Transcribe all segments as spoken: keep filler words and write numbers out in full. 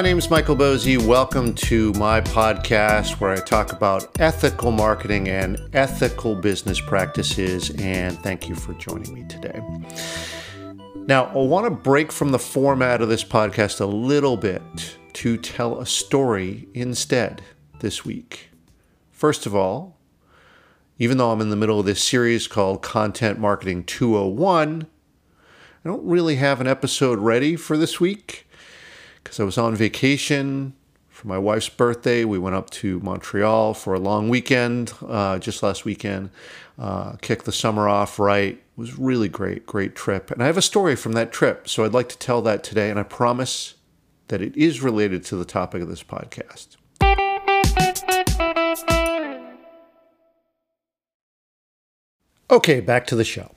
my name is Michael Bosey. Welcome to my podcast where I talk about ethical marketing and ethical business practices, and thank you for joining me today. Now, I want to break from the format of this podcast a little bit to tell a story instead this week. First of all, even though I'm in the middle of this series called Content Marketing two oh one, I don't really have an episode ready for this week because I was on vacation for my wife's birthday. We went up to Montreal for a long weekend uh, just last weekend. Uh, kicked the summer off right. It was really great, great trip. And I have a story from that trip, so I'd like to tell that today, and I promise that it is related to the topic of this podcast. Okay, back to the show.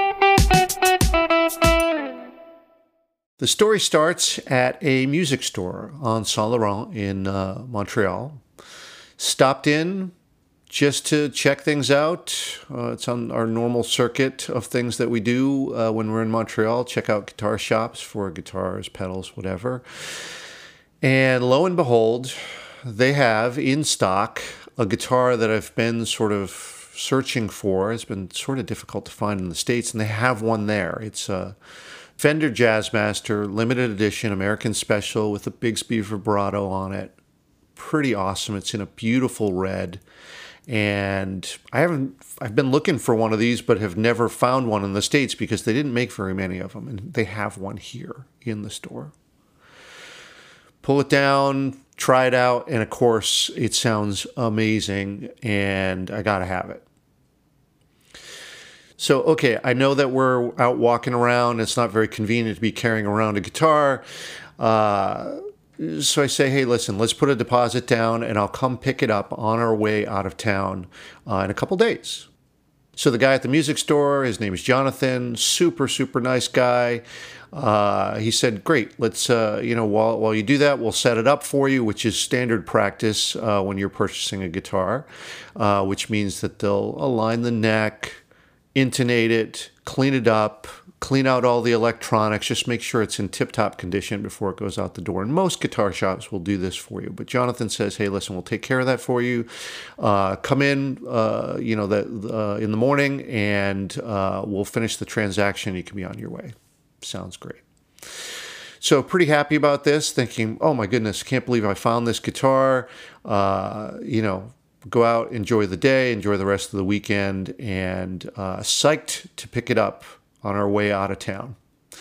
The story starts at a music store on Saint Laurent in uh, Montreal. Stopped in just to check things out. Uh, it's on our normal circuit of things that we do uh, when we're in Montreal. Check out guitar shops for guitars, pedals, whatever. And lo and behold, they have in stock a guitar that I've been sort of searching for. It's been sort of difficult to find in the States, and they have one there. It's a Fender Jazzmaster limited edition American Special with a Bigsby vibrato on it. Pretty awesome. It's in a beautiful red. And I haven't, I've been looking for one of these, but have never found one in the States because they didn't make very many of them. And they have one here in the store. Pull it down, try it out, and of course, it sounds amazing, and I gotta have it. So, okay, I know that we're out walking around. It's not very convenient to be carrying around a guitar. Uh, so I say, hey, listen, let's put a deposit down, and I'll come pick it up on our way out of town uh, in a couple days. So the guy at the music store, his name is Jonathan, super, super nice guy. Uh, he said, great, let's, uh, you know, while, while you do that, we'll set it up for you, which is standard practice uh, when you're purchasing a guitar, uh, which means that they'll align the neck, intonate it, clean it up, clean out all the electronics, just make sure it's in tip-top condition before it goes out the door. And most guitar shops will do this for you. But Jonathan says, hey, listen, we'll take care of that for you. Uh, come in, uh, you know, that uh, in the morning, and uh, we'll finish the transaction. You can be on your way. Sounds great. So pretty happy about this, thinking, oh my goodness, can't believe I found this guitar. Uh, you know, go out, enjoy the day, enjoy the rest of the weekend, and uh, psyched to pick it up on our way out of town.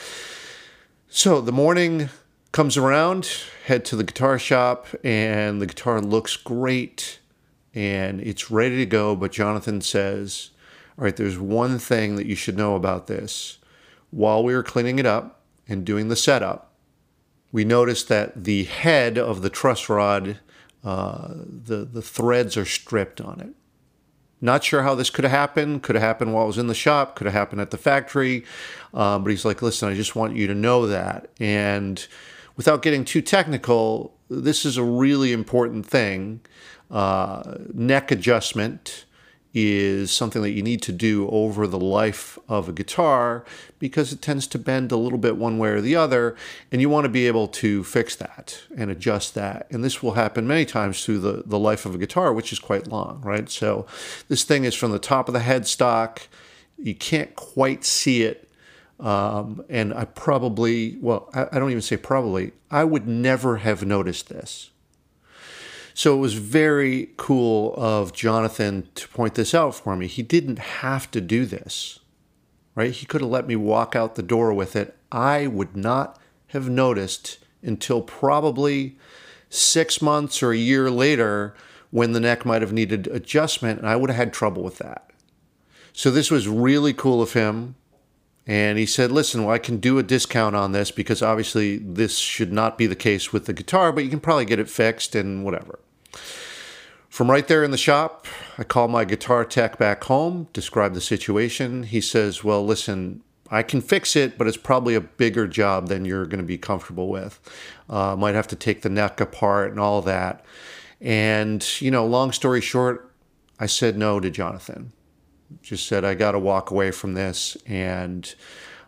So the morning comes around, head to the guitar shop, and the guitar looks great, and it's ready to go, but Jonathan says, all right, there's one thing that you should know about this. While we were cleaning it up and doing the setup, we noticed that the head of the truss rod, uh, the, the threads are stripped on it. Not sure how this could have happened. Could have happened while I was in the shop. Could have happened at the factory. Um, but he's like, listen, I just want you to know that. And without getting too technical, this is a really important thing. Uh, neck adjustment is something that you need to do over the life of a guitar because it tends to bend a little bit one way or the other, and you want to be able to fix that and adjust that. And this will happen many times through the, the life of a guitar, which is quite long, right? So this thing is from the top of the headstock. You can't quite see it. Um, and I probably, well, I, I don't even say probably, I would never have noticed this. So it was very cool of Jonathan to point this out for me. He didn't have to do this, right? He could have let me walk out the door with it. I would not have noticed until probably six months or a year later when the neck might have needed adjustment, and I would have had trouble with that. So this was really cool of him. And he said, listen, well, I can do a discount on this because obviously this should not be the case with the guitar, but you can probably get it fixed and whatever. From right there in the shop, I call my guitar tech back home, describe the situation. He says, well, listen, I can fix it, but it's probably a bigger job than you're going to be comfortable with. Uh, might have to take the neck apart and all that. And, you know, long story short, I said no to Jonathan. Just said, I got to walk away from this. And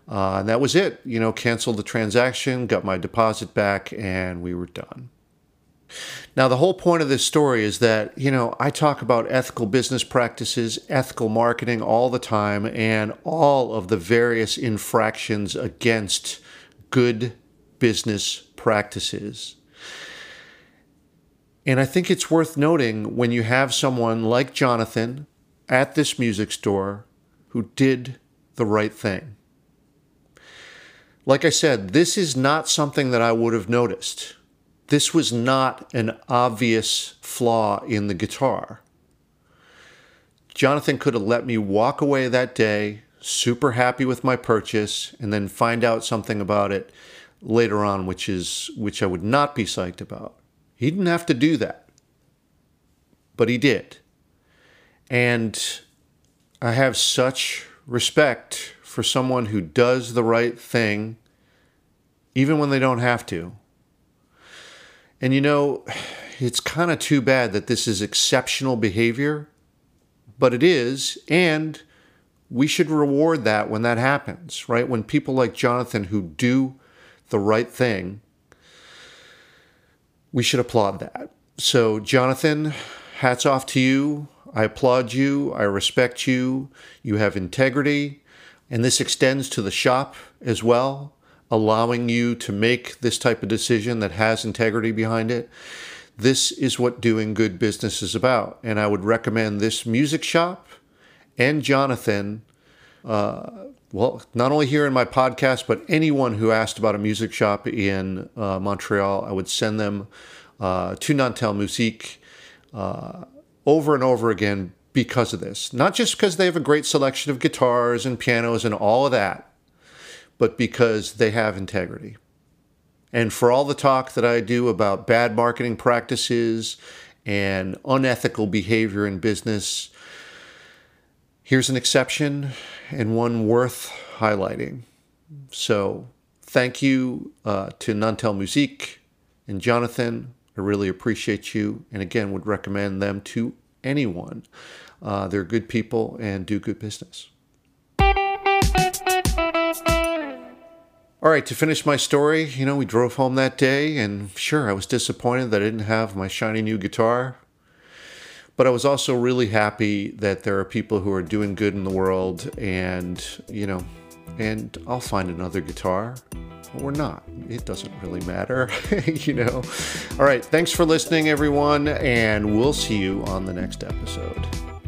Uh, and that was it. You know, canceled the transaction, got my deposit back, and we were done. Now, the whole point of this story is that, you know, I talk about ethical business practices, ethical marketing all the time, and all of the various infractions against good business practices. And I think it's worth noting when you have someone like Jonathan at this music store who did the right thing. Like I said, this is not something that I would have noticed. This was not an obvious flaw in the guitar. Jonathan could have let me walk away that day, super happy with my purchase, and then find out something about it later on, which is which I would not be psyched about. He didn't have to do that, but he did. And I have such respect for someone who does the right thing, even when they don't have to. And you know, it's kind of too bad that this is exceptional behavior, but it is, and we should reward that when that happens, right? When people like Jonathan who do the right thing, we should applaud that. So, Jonathan, hats off to you. I applaud you. I respect you. You have integrity. And this extends to the shop as well, allowing you to make this type of decision that has integrity behind it. This is what doing good business is about. And I would recommend this music shop and Jonathan, uh, well, not only here in my podcast, but anyone who asked about a music shop in uh, Montreal, I would send them uh, to Nantel Musique uh, over and over again because of this. Not just because they have a great selection of guitars and pianos and all of that, but because they have integrity. And for all the talk that I do about bad marketing practices and unethical behavior in business, here's an exception and one worth highlighting. So thank you uh, to Nantel Musique and Jonathan. I really appreciate you, and again would recommend them to anyone. Uh, they're good people and do good business. All right, to finish my story, you know, we drove home that day, and sure, I was disappointed that I didn't have my shiny new guitar. But I was also really happy that there are people who are doing good in the world, and, you know, and I'll find another guitar, or not. It doesn't really matter, you know. All right, thanks for listening, everyone, and we'll see you on the next episode.